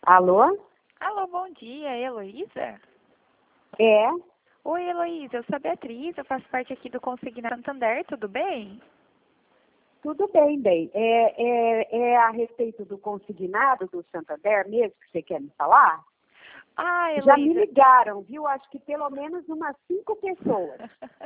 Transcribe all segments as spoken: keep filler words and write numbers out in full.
Alô? Alô, bom dia, Heloísa? É? Oi, Heloísa, eu sou a Beatriz, eu faço parte aqui do Consignado Santander, tudo bem? Tudo bem, bem. É, é, é a respeito do consignado do Santander mesmo que você quer me falar? Ah, Já me Heloísa. ligaram, viu? Acho que pelo menos umas cinco pessoas.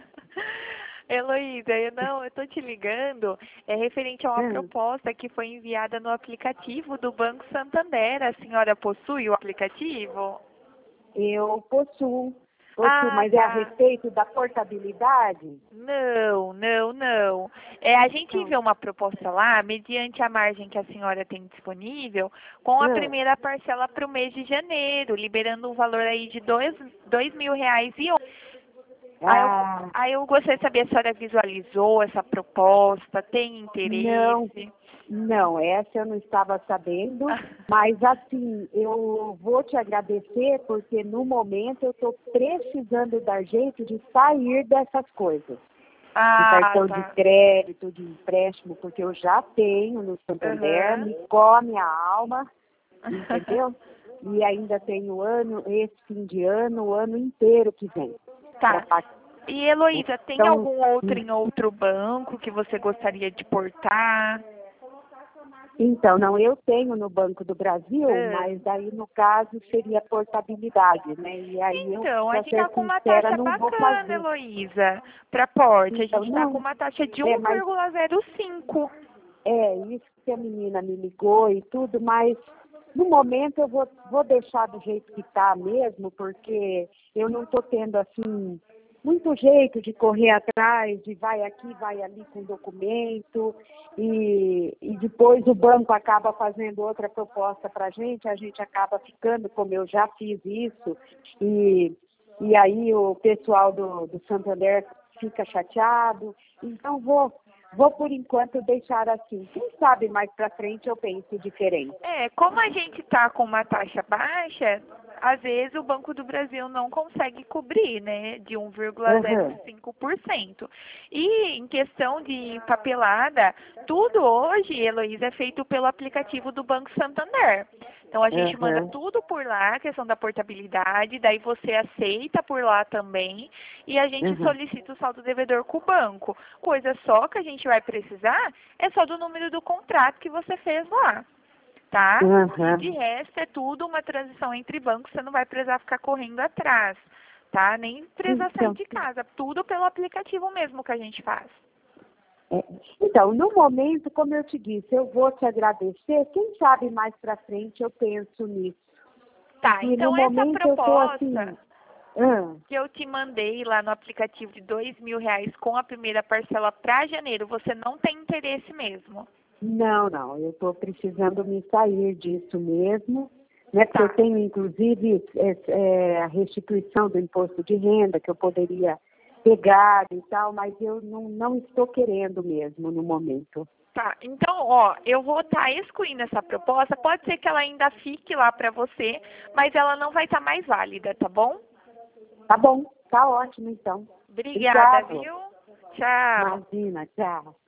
Heloísa, eu não, eu tô te ligando, é referente a uma Hum. proposta que foi enviada no aplicativo do Banco Santander. A senhora possui o aplicativo? Eu possuo, possuo, Ah, mas é a tá. respeito da portabilidade? Não, não, não. É, a gente Então, enviou uma proposta lá, mediante a margem que a senhora tem disponível, com a hum. primeira parcela para o mês de janeiro, liberando um valor aí de dois, dois mil reais e Aí eu, Ah, aí eu gostaria de saber se a senhora visualizou essa proposta, tem não, interesse? não, essa eu não estava sabendo, mas assim, eu vou te agradecer porque no momento eu estou precisando dar jeito de sair dessas coisas. De Ah, cartão de tá. crédito, de empréstimo, porque eu já tenho no Santander, Aham. me come a alma, entendeu? E ainda tenho ano, esse fim de ano, o ano inteiro que vem. Pra Tá. pagar. E Heloísa, tem Então, algum outro em outro banco que você gostaria de portar? então, não, eu tenho no Banco do Brasil, Ah. mas aí no caso seria portabilidade, né? E aí eu, Então, a para gente ser está com uma sincera, taxa não vou bacana, fazer. Heloísa, para porte. A Então, gente está com não, uma taxa de é, mas um vírgula zero cinco. é isso que a menina me ligou e tudo, mas no momento eu vou, vou deixar do jeito que está mesmo, porque eu não estou tendo assim muito jeito de correr atrás, de vai aqui, vai ali com documento, e, e depois o banco acaba fazendo outra proposta para a gente, a gente acaba ficando, como eu já fiz isso, e, e aí o pessoal do, do Santander fica chateado, então vou Vou, por enquanto, deixar assim. Quem sabe mais para frente eu pense diferente. É, como a gente está com uma taxa baixa, às vezes o Banco do Brasil não consegue cobrir, né, de um vírgula zero Aham, cinco por cento. E em questão de papelada, tudo hoje, Heloísa, é feito pelo aplicativo do Banco Santander. Então a gente manda aham, tudo por lá, a questão da portabilidade, daí você aceita por lá também e a gente aham, solicita o saldo devedor com o banco. Coisa só que a gente vai precisar é só do número do contrato que você fez lá, tá? E de aham. resto é tudo uma transição entre bancos, você não vai precisar ficar correndo atrás, tá? Nem precisar sair Então, de casa, tudo pelo aplicativo mesmo que a gente faz. é, então, no momento, como eu te disse, eu vou te agradecer. Quem sabe mais para frente eu penso nisso. Tá, E no então essa momento eu estou proposta assim. Ah, que eu te mandei lá no aplicativo de dois mil reais com a primeira parcela para janeiro, você não tem interesse mesmo? não, não, eu estou precisando me sair disso mesmo, né? Porque eu Tá. tenho, inclusive, é, é, a restituição do imposto de renda que eu poderia pegar e tal, mas eu não, não estou querendo mesmo no momento. Tá, então, ó, eu vou estar excluindo essa proposta. Pode ser que ela ainda fique lá para você, mas ela não vai estar mais válida, tá bom? Tá bom, tá ótimo então. Obrigada, Obrigado. viu? Tchau. Imagina, tchau.